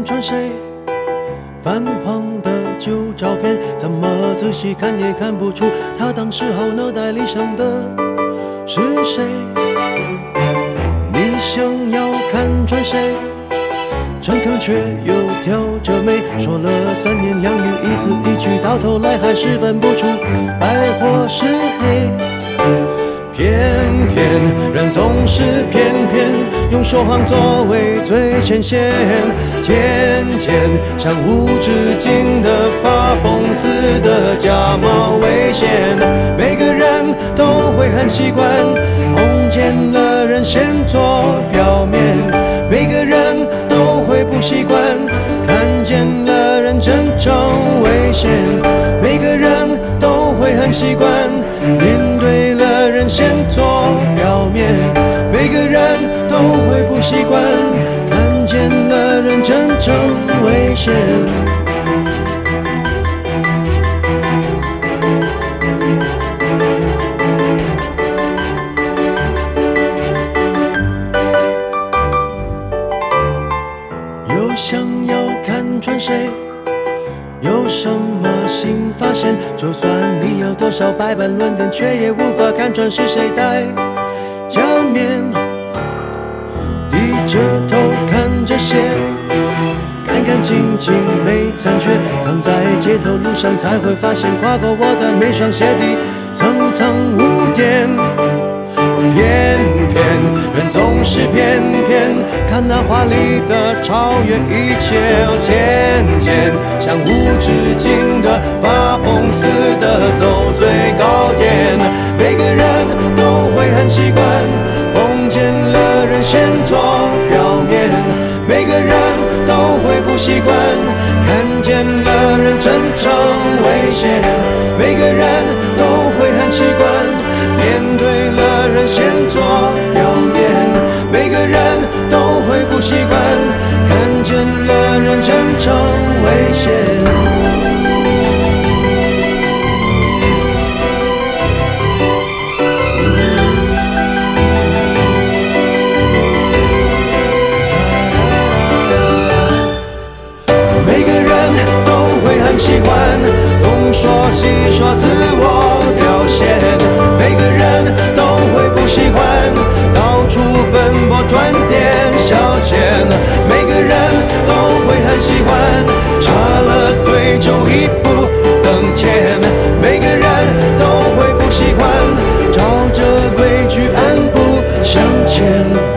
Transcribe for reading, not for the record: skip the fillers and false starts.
穿谁泛黄的旧照片，怎么仔细看也看不出他当时候脑袋里想的是谁。你想要看穿谁，诚恳却又挑着眉，说了3言2语，一字一句，到头来还是分不出白或是黑。偏偏人总是偏偏用说谎作为最前线，天天像无止境的发疯似的假冒伪善。每个人都会很习惯碰见了人先做表面，每个人都会不习惯看见了人真正危险，每个人都会很习惯面对了人先做表面，每个人都会不习惯看见了人真正危险。又想要看穿谁，有什么新发现，就算你有多少百般论点，却也无法看穿是谁戴假面。低着头看这些干干净净没残缺，躺在街头路上才会发现，跨过我的每双鞋底层层污点。偏偏人总是偏偏看那华丽的超越一切，天天像无止境的发疯似的走最高点。每个人都会很习惯碰见了人先做表面，每个人都会不习惯看见了人真正危险，每个人都会很习惯面对了人先做表面，每个人都会不习惯看见了人真正危险。每个人都会很习惯东说西说自我表现，每个人都会不喜欢到处奔波赚点小钱，每个人都会很喜欢插了队就一步登天，每个人都会不喜欢照着规矩按步向前。